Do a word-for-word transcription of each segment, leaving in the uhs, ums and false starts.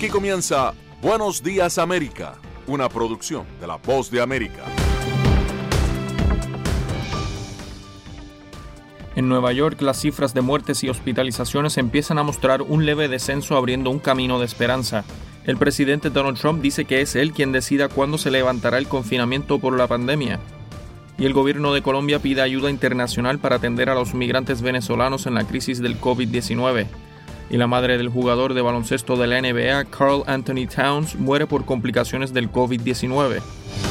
Aquí comienza Buenos Días América, una producción de La Voz de América. En Nueva York, las cifras de muertes y hospitalizaciones empiezan a mostrar un leve descenso, abriendo un camino de esperanza. El presidente Donald Trump dice que es él quien decida cuándo se levantará el confinamiento por la pandemia. Y el gobierno de Colombia pide ayuda internacional para atender a los migrantes venezolanos en la crisis del COVID diecinueve. Y la madre del jugador de baloncesto de la N B A, Karl Anthony Towns, muere por complicaciones del COVID diecinueve.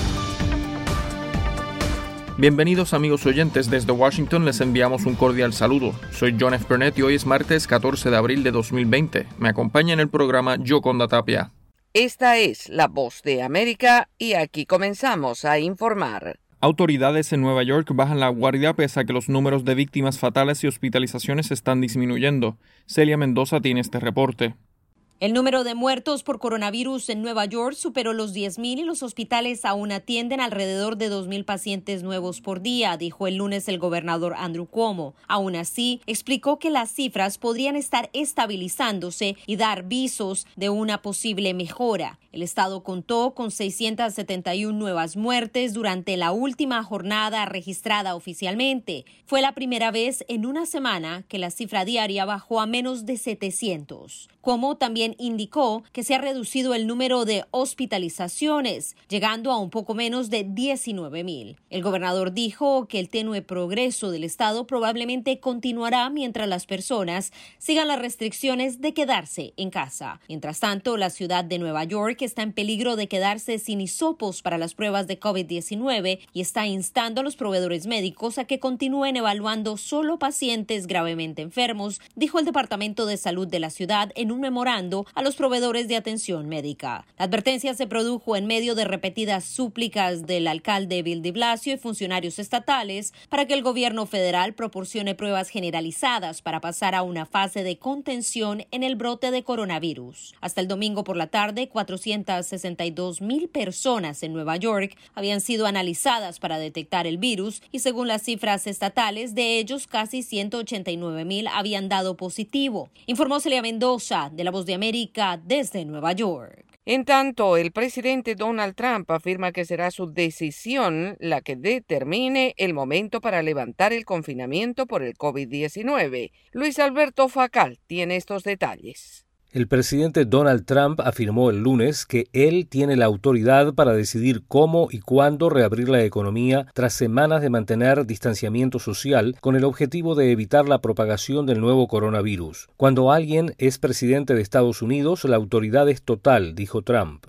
Bienvenidos amigos oyentes, desde Washington les enviamos un cordial saludo. Soy John F. Burnett y hoy es martes catorce de abril de dos mil veinte. Me acompaña en el programa Yoconda Tapia. Esta es La Voz de América y aquí comenzamos a informar. Autoridades en Nueva York bajan la guardia pese a que los números de víctimas fatales y hospitalizaciones están disminuyendo. Celia Mendoza tiene este reporte. El número de muertos por coronavirus en Nueva York superó los diez mil y los hospitales aún atienden alrededor de dos mil pacientes nuevos por día, dijo el lunes el gobernador Andrew Cuomo. Aún así, explicó que las cifras podrían estar estabilizándose y dar visos de una posible mejora. El estado contó con seiscientas setenta y una nuevas muertes durante la última jornada registrada oficialmente. Fue la primera vez en una semana que la cifra diaria bajó a menos de setecientos. Cuomo también indicó que se ha reducido el número de hospitalizaciones, llegando a un poco menos de diecinueve mil. El gobernador dijo que el tenue progreso del estado probablemente continuará mientras las personas sigan las restricciones de quedarse en casa. Mientras tanto, la ciudad de Nueva York está en peligro de quedarse sin hisopos para las pruebas de COVID diecinueve y está instando a los proveedores médicos a que continúen evaluando solo pacientes gravemente enfermos, dijo el Departamento de Salud de la ciudad en un memorando a los proveedores de atención médica. La advertencia se produjo en medio de repetidas súplicas del alcalde Bill de Blasio y funcionarios estatales para que el gobierno federal proporcione pruebas generalizadas para pasar a una fase de contención en el brote de coronavirus. Hasta el domingo por la tarde, cuatrocientas sesenta y dos mil personas en Nueva York habían sido analizadas para detectar el virus y según las cifras estatales, de ellos casi ciento ochenta y nueve mil habían dado positivo. Informó Celia Mendoza de La Voz de América desde Nueva York. En tanto, el presidente Donald Trump afirma que será su decisión la que determine el momento para levantar el confinamiento por el COVID diecinueve. Luis Alberto Facal tiene estos detalles. El presidente Donald Trump afirmó el lunes que él tiene la autoridad para decidir cómo y cuándo reabrir la economía tras semanas de mantener distanciamiento social con el objetivo de evitar la propagación del nuevo coronavirus. Cuando alguien es presidente de Estados Unidos, la autoridad es total, dijo Trump.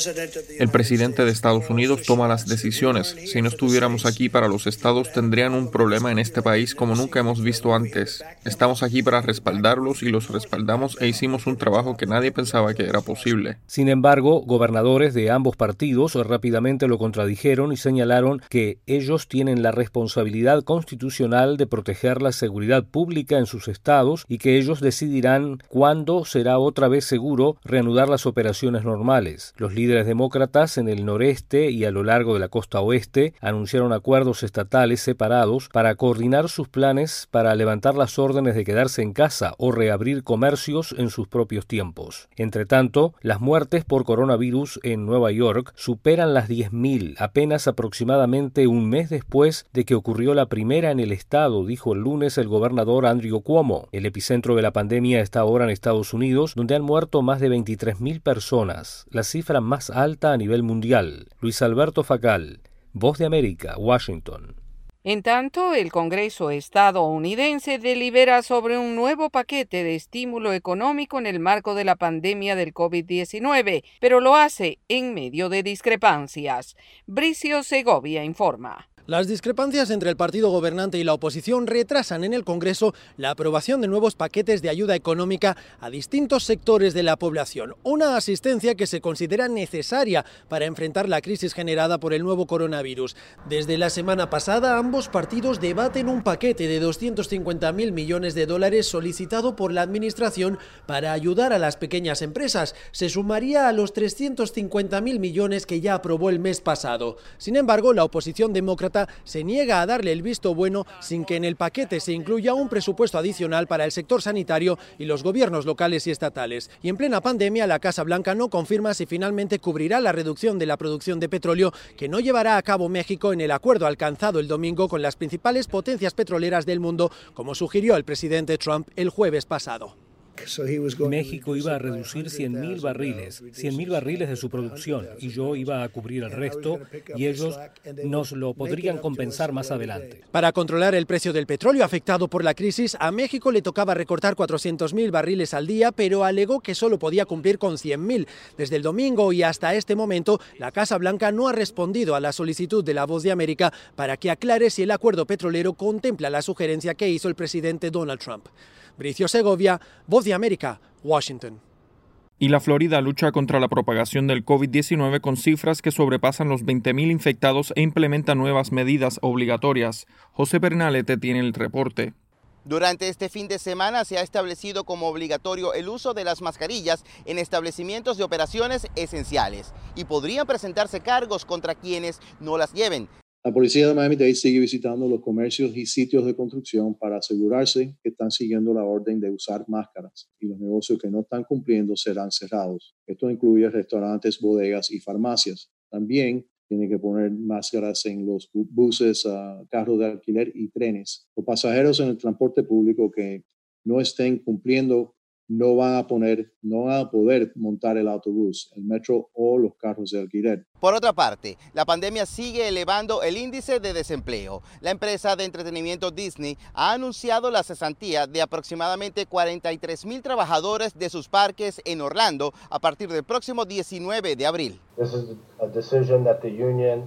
El presidente de Estados Unidos toma las decisiones. Si no estuviéramos aquí para los estados, tendrían un problema en este país como nunca hemos visto antes. Estamos aquí para respaldarlos y los respaldamos e hicimos un trabajo trabajo que nadie pensaba que era posible. Sin embargo, gobernadores de ambos partidos rápidamente lo contradijeron y señalaron que ellos tienen la responsabilidad constitucional de proteger la seguridad pública en sus estados y que ellos decidirán cuándo será otra vez seguro reanudar las operaciones normales. Los líderes demócratas en el noreste y a lo largo de la costa oeste anunciaron acuerdos estatales separados para coordinar sus planes para levantar las órdenes de quedarse en casa o reabrir comercios en sus propios tiempos. Entre tanto, las muertes por coronavirus en Nueva York superan las diez mil, apenas aproximadamente un mes después de que ocurrió la primera en el estado, dijo el lunes el gobernador Andrew Cuomo. El epicentro de la pandemia está ahora en Estados Unidos, donde han muerto más de veintitrés mil personas, la cifra más alta a nivel mundial. Luis Alberto Facal, Voz de América, Washington. En tanto, el Congreso estadounidense delibera sobre un nuevo paquete de estímulo económico en el marco de la pandemia del COVID diecinueve, pero lo hace en medio de discrepancias. Bricio Segovia informa. Las discrepancias entre el partido gobernante y la oposición retrasan en el Congreso la aprobación de nuevos paquetes de ayuda económica a distintos sectores de la población, una asistencia que se considera necesaria para enfrentar la crisis generada por el nuevo coronavirus. Desde la semana pasada, ambos partidos debaten un paquete de doscientos cincuenta mil millones de dólares solicitado por la Administración para ayudar a las pequeñas empresas. Se sumaría a los trescientos cincuenta mil millones que ya aprobó el mes pasado. Sin embargo, la oposición demócrata demócrata se niega a darle el visto bueno sin que en el paquete se incluya un presupuesto adicional para el sector sanitario y los gobiernos locales y estatales. Y en plena pandemia, la Casa Blanca no confirma si finalmente cubrirá la reducción de la producción de petróleo que no llevará a cabo México en el acuerdo alcanzado el domingo con las principales potencias petroleras del mundo, como sugirió el presidente Trump el jueves pasado. México iba a reducir cien mil barriles, cien mil barriles de su producción, y yo iba a cubrir el resto, y ellos nos lo podrían compensar más adelante. Para controlar el precio del petróleo afectado por la crisis, a México le tocaba recortar cuatrocientos mil barriles al día, pero alegó que solo podía cumplir con cien mil. Desde el domingo y hasta este momento, la Casa Blanca no ha respondido a la solicitud de La Voz de América para que aclare si el acuerdo petrolero contempla la sugerencia que hizo el presidente Donald Trump. Bricio Segovia, Voz de América, Washington. Y la Florida lucha contra la propagación del COVID diecinueve con cifras que sobrepasan los veinte mil infectados e implementa nuevas medidas obligatorias. José Pernalete tiene el reporte. Durante este fin de semana se ha establecido como obligatorio el uso de las mascarillas en establecimientos de operaciones esenciales y podrían presentarse cargos contra quienes no las lleven. La policía de Miami-Dade sigue visitando los comercios y sitios de construcción para asegurarse que están siguiendo la orden de usar máscaras y los negocios que no están cumpliendo serán cerrados. Esto incluye restaurantes, bodegas y farmacias. También tienen que poner máscaras en los buses, uh, carros de alquiler y trenes. Los pasajeros en el transporte público que no estén cumpliendo no van a poner, no van a poder montar el autobús, el metro o los carros de alquiler. Por otra parte, la pandemia sigue elevando el índice de desempleo. La empresa de entretenimiento Disney ha anunciado la cesantía de aproximadamente cuarenta y tres mil trabajadores de sus parques en Orlando a partir del próximo diecinueve de abril. This is a decision that the union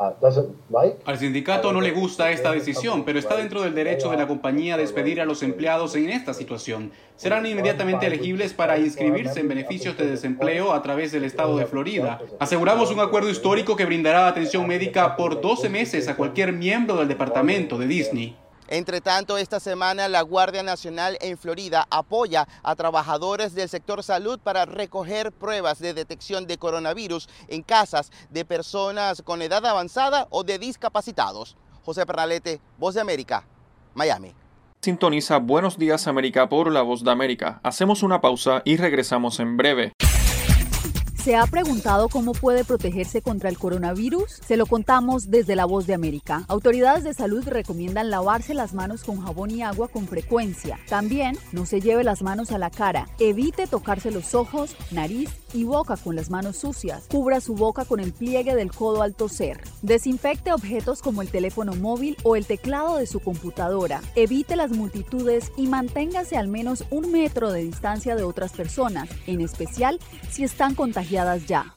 Al sindicato no le gusta esta decisión, pero está dentro del derecho de la compañía a despedir a los empleados en esta situación. Serán inmediatamente elegibles para inscribirse en beneficios de desempleo a través del estado de Florida. Aseguramos un acuerdo histórico que brindará atención médica por doce meses a cualquier miembro del departamento de Disney. Entre tanto, esta semana la Guardia Nacional en Florida apoya a trabajadores del sector salud para recoger pruebas de detección de coronavirus en casas de personas con edad avanzada o de discapacitados. José Pernalete, Voz de América, Miami. Sintoniza Buenos Días América por La Voz de América. Hacemos una pausa y regresamos en breve. ¿Se ha preguntado cómo puede protegerse contra el coronavirus? Se lo contamos desde La Voz de América. Autoridades de salud recomiendan lavarse las manos con jabón y agua con frecuencia. También no se lleve las manos a la cara. Evite tocarse los ojos, nariz y boca con las manos sucias. Cubra su boca con el pliegue del codo al toser. Desinfecte objetos como el teléfono móvil o el teclado de su computadora. Evite las multitudes y manténgase al menos un metro de distancia de otras personas, en especial si están contagiadas ya.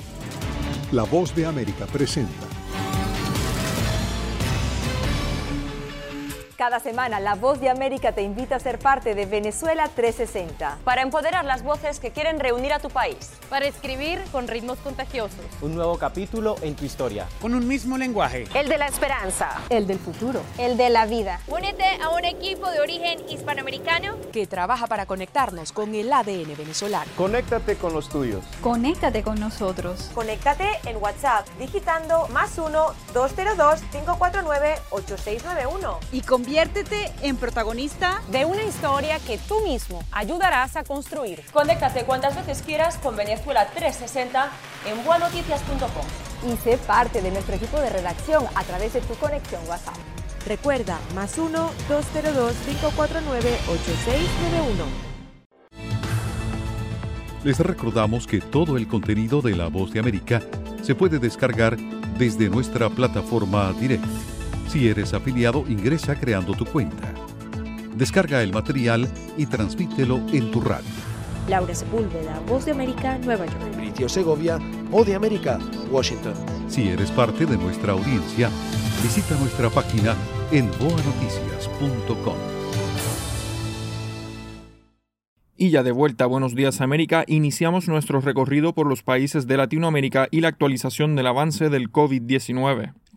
La Voz de América presenta. Cada semana, La Voz de América te invita a ser parte de Venezuela trescientos sesenta. Para empoderar las voces que quieren reunir a tu país. Para escribir con ritmos contagiosos. Un nuevo capítulo en tu historia. Con un mismo lenguaje. El de la esperanza. El del futuro. El de la vida. Únete a un equipo de origen hispanoamericano que trabaja para conectarnos con el A D N venezolano. Conéctate con los tuyos. Conéctate con nosotros. Conéctate en WhatsApp digitando más uno, dos cero dos, cinco cuatro nueve, ocho seis nueve uno. Y conviértete en protagonista de una historia que tú mismo ayudarás a construir. Conéctate cuantas veces quieras con Venezuela trescientos sesenta en buenoticias punto com. Y sé parte de nuestro equipo de redacción a través de tu conexión WhatsApp. Recuerda, más uno, dos cero dos, cinco cuatro nueve, ocho seis nueve uno. Les recordamos que todo el contenido de La Voz de América se puede descargar desde nuestra plataforma directa. Si eres afiliado, ingresa creando tu cuenta. Descarga el material y transmítelo en tu radio. Laura Sepúlveda, Voz de América, Nueva York. Bricio Segovia, Voz de América, Washington. Si eres parte de nuestra audiencia, visita nuestra página en boa noticias punto com. Y ya de vuelta a Buenos Días América, iniciamos nuestro recorrido por los países de Latinoamérica y la actualización del avance del COVID diecinueve.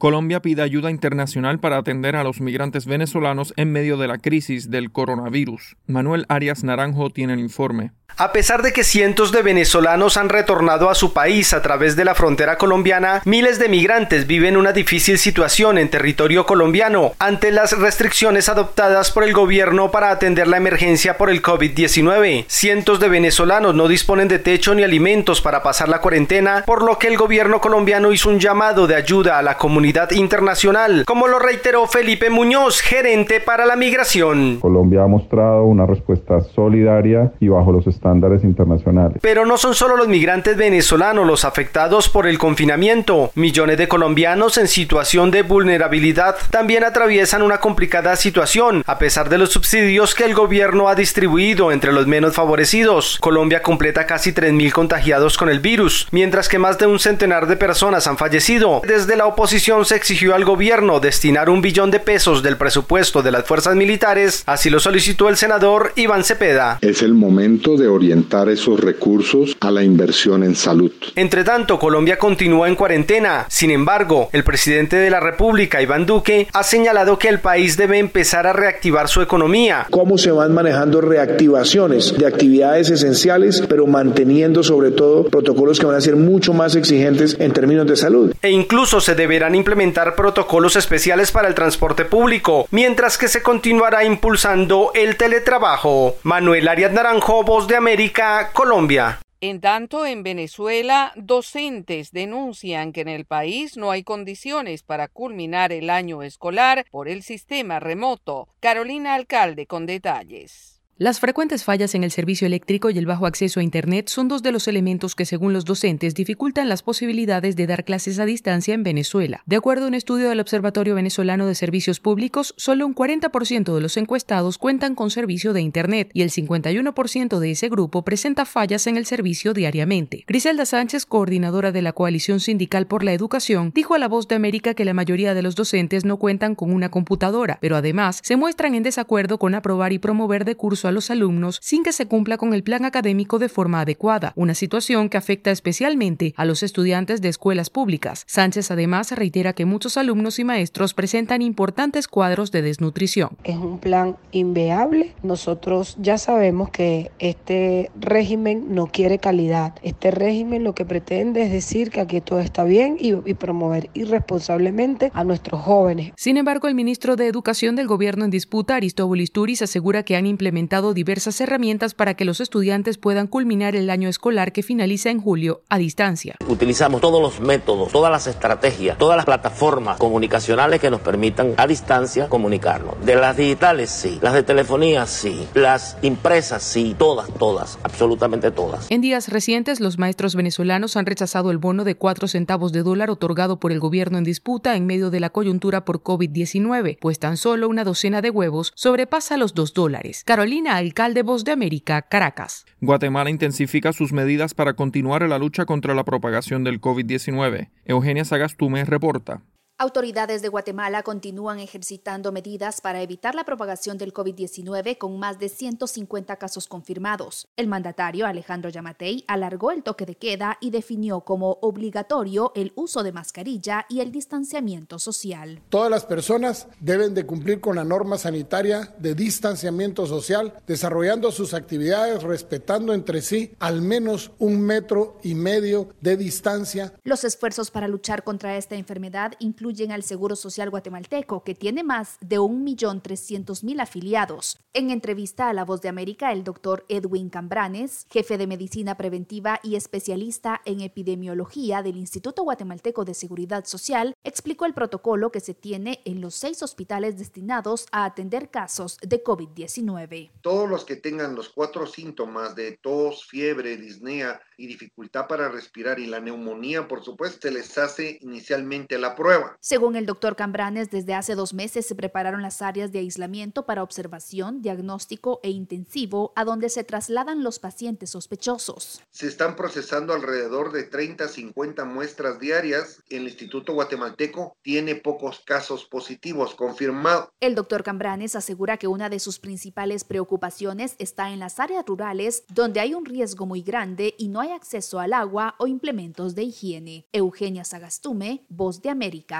Colombia pide ayuda internacional para atender a los migrantes venezolanos en medio de la crisis del coronavirus. Manuel Arias Naranjo tiene el informe. A pesar de que cientos de venezolanos han retornado a su país a través de la frontera colombiana, miles de migrantes viven una difícil situación en territorio colombiano ante las restricciones adoptadas por el gobierno para atender la emergencia por el COVID diecinueve. Cientos de venezolanos no disponen de techo ni alimentos para pasar la cuarentena, por lo que el gobierno colombiano hizo un llamado de ayuda a la comunidad internacional, como lo reiteró Felipe Muñoz, gerente para la migración. Colombia ha mostrado una respuesta solidaria y bajo los estándares internacionales. Pero no son solo los migrantes venezolanos los afectados por el confinamiento. Millones de colombianos en situación de vulnerabilidad también atraviesan una complicada situación, a pesar de los subsidios que el gobierno ha distribuido entre los menos favorecidos. Colombia completa casi tres mil contagiados con el virus, mientras que más de un centenar de personas han fallecido. Desde la oposición se exigió al gobierno destinar un billón de pesos del presupuesto de las fuerzas militares, así lo solicitó el senador Iván Cepeda. Es el momento de orientar esos recursos a la inversión en salud. Entre tanto, Colombia continúa en cuarentena. Sin embargo, el presidente de la República, Iván Duque, ha señalado que el país debe empezar a reactivar su economía. ¿Cómo se van manejando reactivaciones de actividades esenciales, pero manteniendo sobre todo protocolos que van a ser mucho más exigentes en términos de salud? E incluso se deberán implementar protocolos especiales para el transporte público, mientras que se continuará impulsando el teletrabajo. Manuel Arias Naranjo, Voz de América, Colombia. En tanto, en Venezuela, docentes denuncian que en el país no hay condiciones para culminar el año escolar por el sistema remoto. Carolina Alcalde con detalles. Las frecuentes fallas en el servicio eléctrico y el bajo acceso a Internet son dos de los elementos que, según los docentes, dificultan las posibilidades de dar clases a distancia en Venezuela. De acuerdo a un estudio del Observatorio Venezolano de Servicios Públicos, solo un cuarenta por ciento de los encuestados cuentan con servicio de Internet y el cincuenta y uno por ciento de ese grupo presenta fallas en el servicio diariamente. Griselda Sánchez, coordinadora de la Coalición Sindical por la Educación, dijo a La Voz de América que la mayoría de los docentes no cuentan con una computadora, pero además se muestran en desacuerdo con aprobar y promover de curso a los alumnos sin que se cumpla con el plan académico de forma adecuada, una situación que afecta especialmente a los estudiantes de escuelas públicas. Sánchez además reitera que muchos alumnos y maestros presentan importantes cuadros de desnutrición. Es un plan inviable. Nosotros ya sabemos que este régimen no quiere calidad. Este régimen lo que pretende es decir que aquí todo está bien y, y promover irresponsablemente a nuestros jóvenes. Sin embargo, el ministro de Educación del gobierno en disputa, Aristóbulo Isturiz, asegura que han implementado diversas herramientas para que los estudiantes puedan culminar el año escolar que finaliza en julio a distancia. Utilizamos todos los métodos, todas las estrategias, todas las plataformas comunicacionales que nos permitan a distancia comunicarnos. De las digitales, sí. Las de telefonía, sí. Las impresas, sí. Todas, todas, absolutamente todas. En días recientes, los maestros venezolanos han rechazado el bono de cuatro centavos de dólar otorgado por el gobierno en disputa en medio de la coyuntura por COVID diecinueve, pues tan solo una docena de huevos sobrepasa los dos dólares. Carolina Alcalde, Voz de América, Caracas. Guatemala intensifica sus medidas para continuar la lucha contra la propagación del COVID diecinueve. Eugenia Sagastume reporta. Autoridades de Guatemala continúan ejercitando medidas para evitar la propagación del COVID diecinueve con más de ciento cincuenta casos confirmados. El mandatario Alejandro Yamatei alargó el toque de queda y definió como obligatorio el uso de mascarilla y el distanciamiento social. Todas las personas deben de cumplir con la norma sanitaria de distanciamiento social, desarrollando sus actividades respetando entre sí al menos un metro y medio de distancia. Los esfuerzos para luchar contra esta enfermedad incluyen al Seguro Social guatemalteco, que tiene más de un millón trescientos mil afiliados. En entrevista a La Voz de América, el doctor Edwin Cambranes, jefe de Medicina Preventiva y especialista en epidemiología del Instituto Guatemalteco de Seguridad Social, explicó el protocolo que se tiene en los seis hospitales destinados a atender casos de COVID diecinueve. Todos los que tengan los cuatro síntomas de tos, fiebre, disnea y dificultad para respirar y la neumonía, por supuesto, se les hace inicialmente la prueba. Según el doctor Cambranes, desde hace dos meses se prepararon las áreas de aislamiento para observación, diagnóstico e intensivo, a donde se trasladan los pacientes sospechosos. Se están procesando alrededor de treinta a cincuenta muestras diarias. El Instituto Guatemalteco tiene pocos casos positivos confirmados. El doctor Cambranes asegura que una de sus principales preocupaciones está en las áreas rurales, donde hay un riesgo muy grande y no hay acceso al agua o implementos de higiene. Eugenia Sagastume, Voz de América,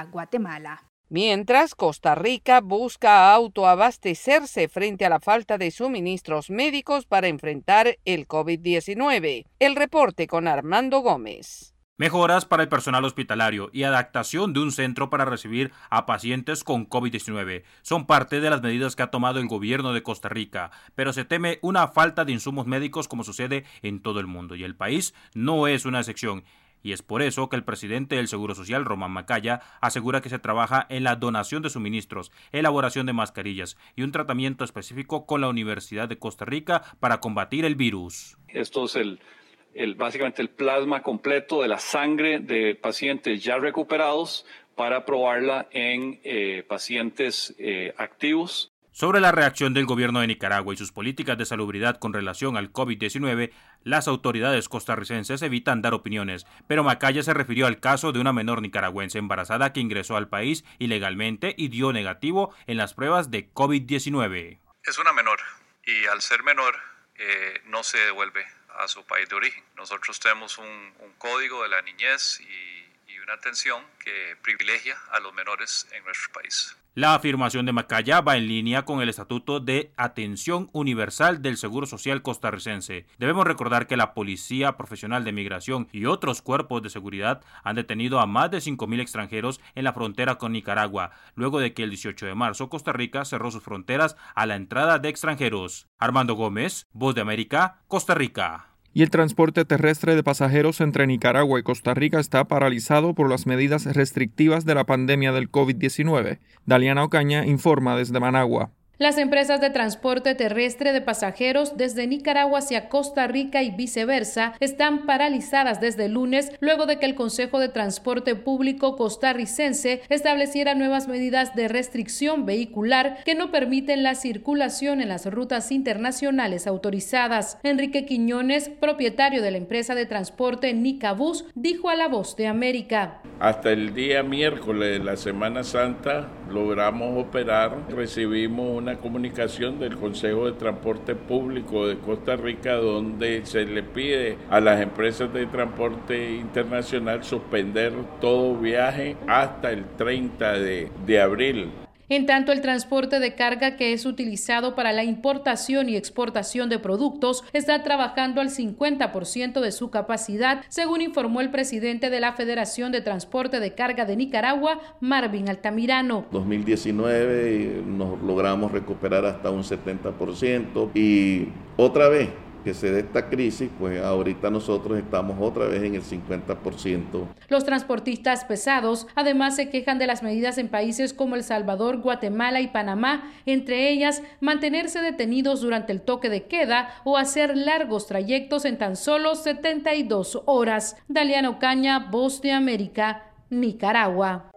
Venezuela, Guatemala. Mientras, Costa Rica busca autoabastecerse frente a la falta de suministros médicos para enfrentar el COVID diecinueve. El reporte con Armando Gómez. Mejoras para el personal hospitalario y adaptación de un centro para recibir a pacientes con COVID diecinueve son parte de las medidas que ha tomado el gobierno de Costa Rica, pero se teme una falta de insumos médicos como sucede en todo el mundo, y el país no es una excepción. Y es por eso que el presidente del Seguro Social, Román Macaya, asegura que se trabaja en la donación de suministros, elaboración de mascarillas y un tratamiento específico con la Universidad de Costa Rica para combatir el virus. Esto es el, el, básicamente el plasma completo de la sangre de pacientes ya recuperados para probarla en eh, pacientes eh, activos. Sobre la reacción del gobierno de Nicaragua y sus políticas de salubridad con relación al COVID diecinueve, las autoridades costarricenses evitan dar opiniones, pero Macaya se refirió al caso de una menor nicaragüense embarazada que ingresó al país ilegalmente y dio negativo en las pruebas de COVID diecinueve. Es una menor y al ser menor eh, no se devuelve a su país de origen. Nosotros tenemos un, un código de la niñez y, y una atención que privilegia a los menores en nuestro país. La afirmación de Macaya va en línea con el Estatuto de Atención Universal del Seguro Social costarricense. Debemos recordar que la Policía Profesional de Migración y otros cuerpos de seguridad han detenido a más de cinco mil extranjeros en la frontera con Nicaragua, luego de que el dieciocho de marzo Costa Rica cerró sus fronteras a la entrada de extranjeros. Armando Gómez, Voz de América, Costa Rica. Y el transporte terrestre de pasajeros entre Nicaragua y Costa Rica está paralizado por las medidas restrictivas de la pandemia del COVID diecinueve. Daliana Ocaña informa desde Managua. Las empresas de transporte terrestre de pasajeros desde Nicaragua hacia Costa Rica y viceversa están paralizadas desde el lunes luego de que el Consejo de Transporte Público costarricense estableciera nuevas medidas de restricción vehicular que no permiten la circulación en las rutas internacionales autorizadas. Enrique Quiñones, propietario de la empresa de transporte Nicabús, dijo a La Voz de América. Hasta el día miércoles de la Semana Santa logramos operar, recibimos una comunicación del Consejo de Transporte Público de Costa Rica donde se le pide a las empresas de transporte internacional suspender todo viaje hasta el treinta de abril. En tanto, el transporte de carga que es utilizado para la importación y exportación de productos está trabajando al cincuenta por ciento de su capacidad, según informó el presidente de la Federación de Transporte de Carga de Nicaragua, Marvin Altamirano. dos mil diecinueve nos logramos recuperar hasta un setenta por ciento y otra vez que se dé esta crisis, pues ahorita nosotros estamos otra vez en el cincuenta por ciento. Los transportistas pesados además se quejan de las medidas en países como El Salvador, Guatemala y Panamá, entre ellas mantenerse detenidos durante el toque de queda o hacer largos trayectos en tan solo setenta y dos horas. Daliana Ocaña, Voz de América, Nicaragua.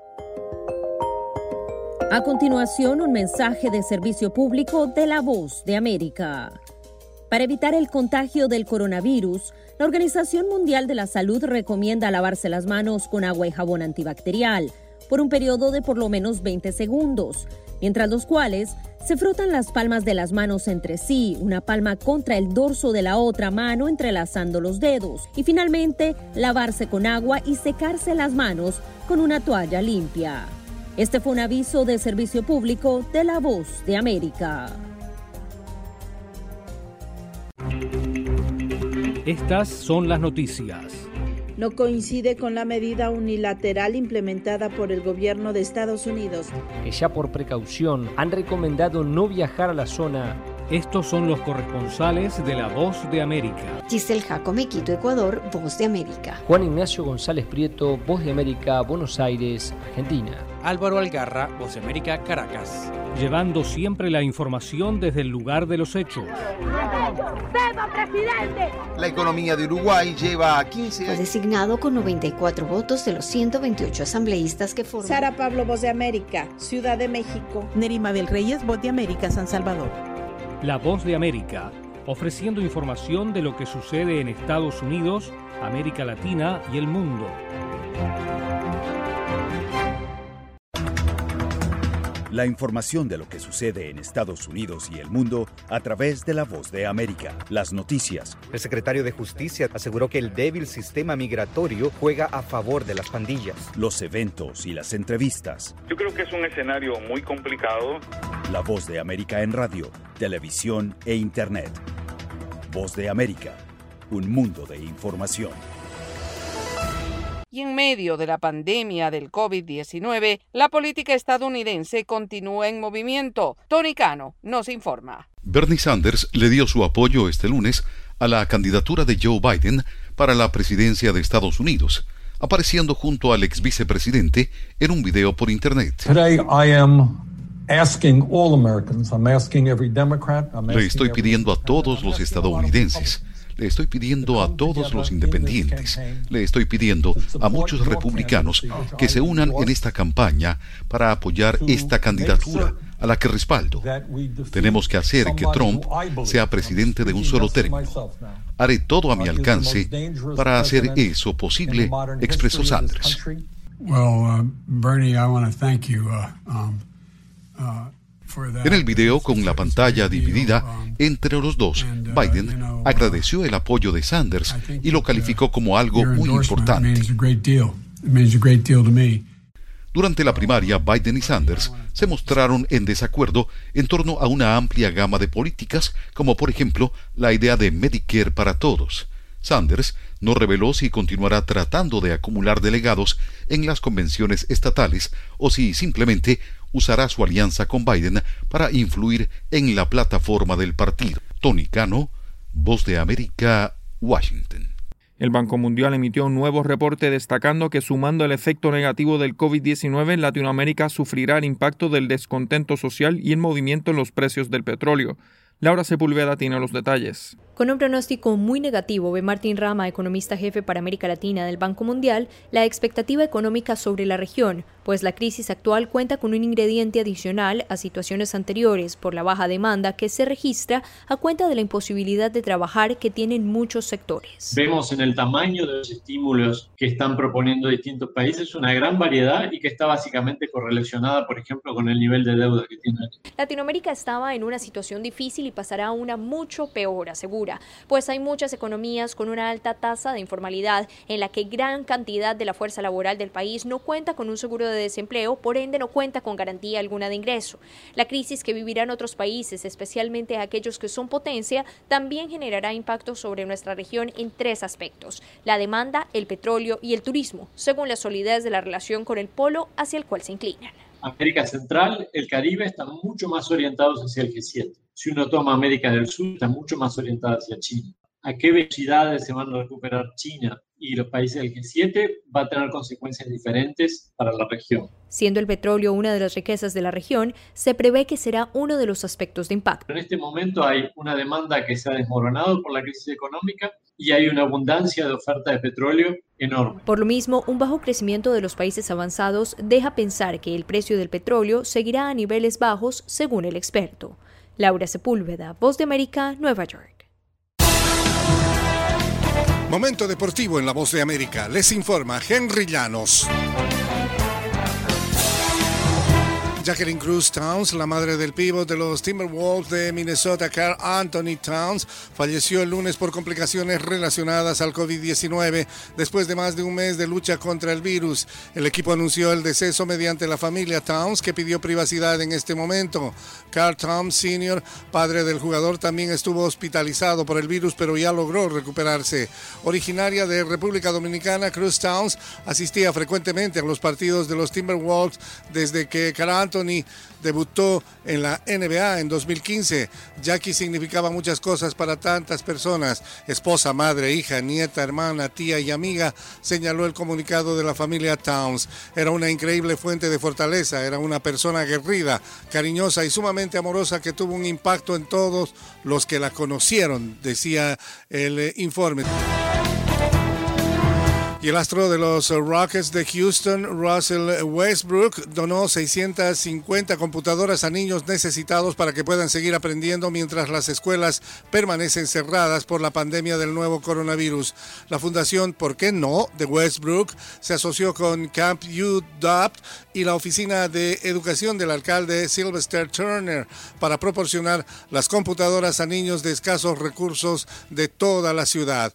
A continuación, un mensaje de servicio público de La Voz de América. Para evitar el contagio del coronavirus, la Organización Mundial de la Salud recomienda lavarse las manos con agua y jabón antibacterial por un periodo de por lo menos veinte segundos, mientras los cuales se frotan las palmas de las manos entre sí, una palma contra el dorso de la otra mano entrelazando los dedos, y finalmente lavarse con agua y secarse las manos con una toalla limpia. Este fue un aviso de servicio público de La Voz de América. Estas son las noticias. No coincide con la medida unilateral implementada por el gobierno de Estados Unidos, que ya por precaución han recomendado no viajar a la zona. Estos son los corresponsales de La Voz de América. Giselle Jacome, Quito, Ecuador, Voz de América. Juan Ignacio González Prieto, Voz de América, Buenos Aires, Argentina. Álvaro Algarra, Voz de América, Caracas. Llevando siempre la información desde el lugar de los hechos. ¡Viva, presidente! La economía de Uruguay lleva a quince años. Fue designado con noventa y cuatro votos de los ciento veintiocho asambleístas que forman. Sara Pablo, Voz de América, Ciudad de México. Nerima Bel Reyes, Voz de América, San Salvador. La Voz de América, ofreciendo información de lo que sucede en Estados Unidos, América Latina y el mundo. La información de lo que sucede en Estados Unidos y el mundo a través de La Voz de América. Las noticias. El secretario de Justicia aseguró que el débil sistema migratorio juega a favor de las pandillas. Los eventos y las entrevistas. Yo creo que es un escenario muy complicado. La Voz de América en radio, televisión e internet. Voz de América, un mundo de información. Y en medio de la pandemia del COVID diecinueve, la política estadounidense continúa en movimiento. Tony Cano nos informa. Bernie Sanders le dio su apoyo este lunes a la candidatura de Joe Biden para la presidencia de Estados Unidos, apareciendo junto al ex vicepresidente en un video por internet. Today I am asking all Americans, I'm asking every Democrat, I'm asking Le estoy pidiendo a todos los estadounidenses, le estoy pidiendo a todos los independientes, le estoy pidiendo a muchos republicanos que se unan en esta campaña para apoyar esta candidatura a la que respaldo. Tenemos que hacer que Trump sea presidente de un solo término. Haré todo a mi alcance para hacer eso posible, expresó Sanders. Well, uh, Bernie, I want to thank you. Uh, um, uh, En el video, con la pantalla dividida entre los dos, Biden agradeció el apoyo de Sanders y lo calificó como algo muy importante. Durante la primaria, Biden y Sanders se mostraron en desacuerdo en torno a una amplia gama de políticas, como por ejemplo la idea de Medicare para todos. Sanders no reveló si continuará tratando de acumular delegados en las convenciones estatales o si simplemente usará su alianza con Biden para influir en la plataforma del partido. Tony Cano, Voz de América, Washington. El Banco Mundial emitió un nuevo reporte destacando que, sumando el efecto negativo del COVID diecinueve, Latinoamérica sufrirá el impacto del descontento social y el movimiento en los precios del petróleo. Laura Sepúlveda tiene los detalles. Con un pronóstico muy negativo, ve Martín Rama, economista jefe para América Latina del Banco Mundial, la expectativa económica sobre la región, pues la crisis actual cuenta con un ingrediente adicional a situaciones anteriores por la baja demanda que se registra a cuenta de la imposibilidad de trabajar que tienen muchos sectores. Vemos en el tamaño de los estímulos que están proponiendo distintos países una gran variedad y que está básicamente correlacionada, por ejemplo, con el nivel de deuda que tienen. Latinoamérica estaba en una situación difícil y pasará a una mucho peor, asegura, pues hay muchas economías con una alta tasa de informalidad en la que gran cantidad de la fuerza laboral del país no cuenta con un seguro de desempleo, por ende no cuenta con garantía alguna de ingreso. La crisis que vivirán otros países, especialmente aquellos que son potencia, también generará impactos sobre nuestra región en tres aspectos: la demanda, el petróleo y el turismo, según la solidez de la relación con el polo hacia el cual se inclinan. América Central, el Caribe están mucho más orientados hacia el G siete. Si uno toma América del Sur, está mucho más orientada hacia China. ¿A qué velocidades se van a recuperar China y los países del G siete? Va a tener consecuencias diferentes para la región. Siendo el petróleo una de las riquezas de la región, se prevé que será uno de los aspectos de impacto. En este momento hay una demanda que se ha desmoronado por la crisis económica y hay una abundancia de oferta de petróleo enorme. Por lo mismo, un bajo crecimiento de los países avanzados deja pensar que el precio del petróleo seguirá a niveles bajos, según el experto. Laura Sepúlveda, Voz de América, Nueva York. Momento deportivo en La Voz de América. Les informa Henry Llanos. Jacqueline Cruz Towns, la madre del pívot de los Timberwolves de Minnesota, Karl Anthony Towns, falleció el lunes por complicaciones relacionadas al COVID diecinueve después de más de un mes de lucha contra el virus. El equipo anunció el deceso mediante la familia Towns, que pidió privacidad en este momento. Karl Towns senior, padre del jugador, también estuvo hospitalizado por el virus, pero ya logró recuperarse. Originaria de República Dominicana, Cruz Towns asistía frecuentemente a los partidos de los Timberwolves desde que Karl Anthony debutó en la N B A en dos mil quince. Jackie significaba muchas cosas para tantas personas: esposa, madre, hija, nieta, hermana, tía y amiga, señaló el comunicado de la familia Towns. Era una increíble fuente de fortaleza, era una persona aguerrida, cariñosa y sumamente amorosa que tuvo un impacto en todos los que la conocieron, decía el informe. Y el astro de los Rockets de Houston, Russell Westbrook, donó seiscientas cincuenta computadoras a niños necesitados para que puedan seguir aprendiendo mientras las escuelas permanecen cerradas por la pandemia del nuevo coronavirus. La fundación ¿Por qué no?, de Westbrook se asoció con Camp U D A P T y la oficina de educación del alcalde Sylvester Turner para proporcionar las computadoras a niños de escasos recursos de toda la ciudad.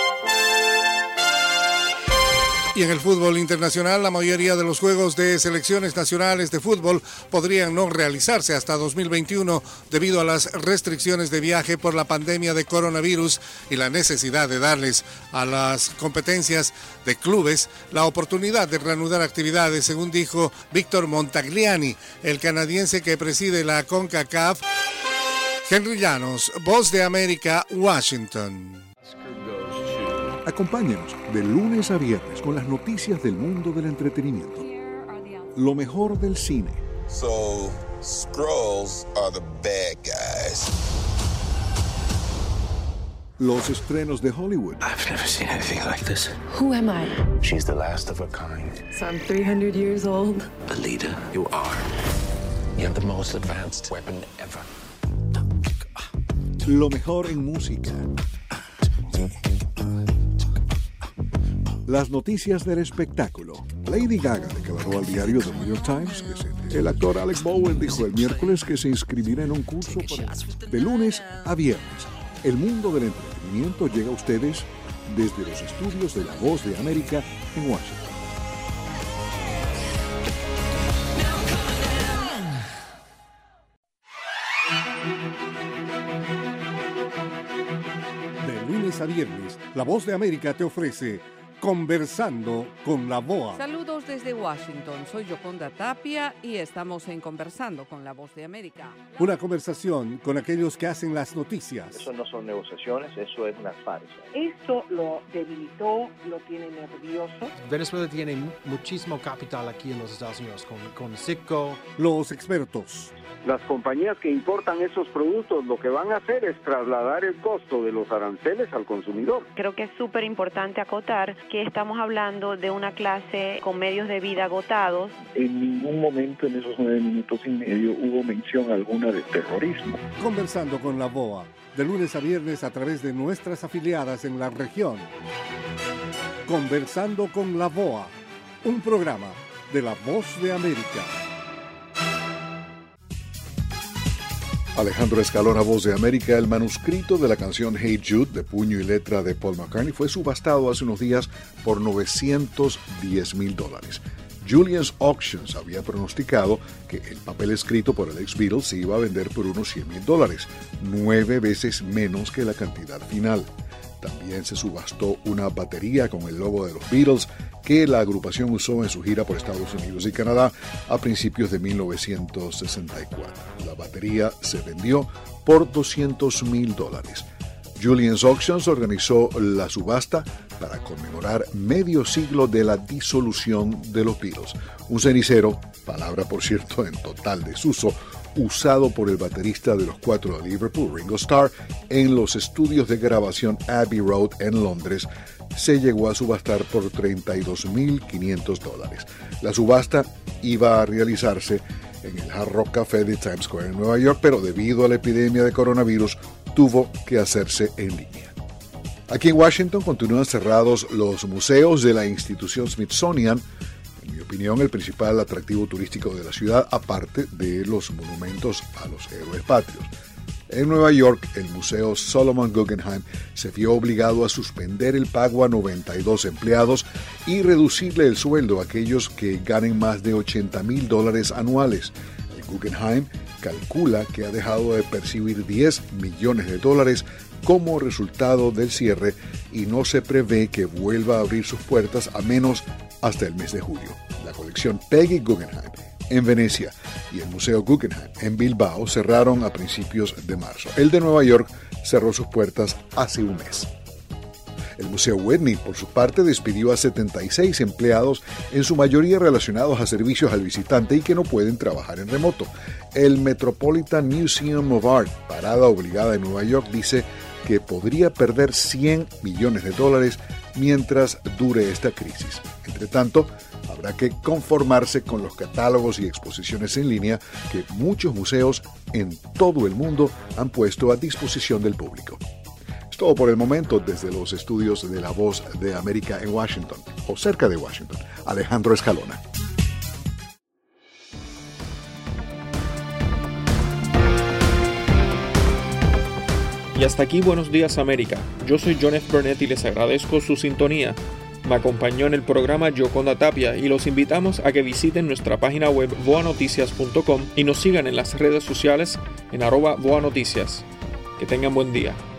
Y en el fútbol internacional, la mayoría de los juegos de selecciones nacionales de fútbol podrían no realizarse hasta dos mil veintiuno debido a las restricciones de viaje por la pandemia de coronavirus y la necesidad de darles a las competencias de clubes la oportunidad de reanudar actividades, según dijo Víctor Montagliani, el canadiense que preside la CONCACAF. Henry Llanos, Voz de América, Washington. Acompáñenos de lunes a viernes con las noticias del mundo del entretenimiento. Lo mejor del cine. So, Skrulls are the bad guys. Los estrenos de Hollywood. I've never seen anything like this. Who am I? She's the last of her kind. So I'm three hundred years old. Alita, you are. You have the most advanced weapon ever. Lo mejor en música. Las noticias del espectáculo. Lady Gaga declaró al diario The New York Times que se... el actor Alec Baldwin dijo el miércoles que se inscribirá en un curso para... de lunes a viernes. El mundo del entretenimiento llega a ustedes desde los estudios de La Voz de América en Washington. De lunes a viernes, La Voz de América te ofrece Conversando con la V O A. Saludos desde Washington, soy Yoconda Tapia y estamos en Conversando con la Voz de América. Una conversación con aquellos que hacen las noticias. Eso no son negociaciones, eso es una farsa. Esto lo debilitó, lo tiene nervioso. Venezuela tiene muchísimo capital aquí en los Estados Unidos, con, con Citgo. Los expertos. Las compañías que importan esos productos lo que van a hacer es trasladar el costo de los aranceles al consumidor. Creo que es súper importante acotar que estamos hablando de una clase con medios de vida agotados. En ningún momento en esos nueve minutos y medio hubo mención alguna de terrorismo. Conversando con la V O A, de lunes a viernes a través de nuestras afiliadas en la región. Conversando con la V O A, un programa de La Voz de América. Alejandro Escalona, Voz de América. El manuscrito de la canción Hey Jude, de puño y letra de Paul McCartney, fue subastado hace unos días por novecientos diez mil dólares. Julien's Auctions había pronosticado que el papel escrito por el ex Beatles se iba a vender por unos cien mil dólares, nueve veces menos que la cantidad final. También se subastó una batería con el logo de los Beatles que la agrupación usó en su gira por Estados Unidos y Canadá a principios de mil novecientos sesenta y cuatro. La batería se vendió por doscientos mil dólares. Julien's Auctions organizó la subasta para conmemorar medio siglo de la disolución de los Beatles. Un cenicero, palabra por cierto en total desuso, usado por el baterista de los Cuatro de Liverpool, Ringo Starr, en los estudios de grabación Abbey Road en Londres, se llegó a subastar por treinta y dos mil quinientos dólares. La subasta iba a realizarse en el Hard Rock Café de Times Square en Nueva York, pero debido a la epidemia de coronavirus tuvo que hacerse en línea. Aquí en Washington continúan cerrados los museos de la institución Smithsonian, en mi opinión el principal atractivo turístico de la ciudad, aparte de los monumentos a los héroes patrios. En Nueva York, el Museo Solomon Guggenheim se vio obligado a suspender el pago a noventa y dos empleados y reducirle el sueldo a aquellos que ganen más de ochenta mil dólares anuales. El Guggenheim calcula que ha dejado de percibir diez millones de dólares como resultado del cierre y no se prevé que vuelva a abrir sus puertas a menos hasta el mes de julio. La colección Peggy Guggenheim en Venecia y el Museo Guggenheim en Bilbao cerraron a principios de marzo. El de Nueva York cerró sus puertas hace un mes. El Museo Whitney, por su parte, despidió a setenta y seis empleados, en su mayoría relacionados a servicios al visitante y que no pueden trabajar en remoto. El Metropolitan Museum of Art, parada obligada en Nueva York, dice que podría perder cien millones de dólares mientras dure esta crisis. Entre tanto, habrá que conformarse con los catálogos y exposiciones en línea que muchos museos en todo el mundo han puesto a disposición del público. Es todo por el momento desde los estudios de La Voz de América en Washington, o cerca de Washington. Alejandro Escalona. Y hasta aquí Buenos Días América. Yo soy John F. Burnett y les agradezco su sintonía. Me acompañó en el programa Yoconda Tapia y los invitamos a que visiten nuestra página web voa noticias punto com y nos sigan en las redes sociales en arroba voa noticias. Que tengan buen día.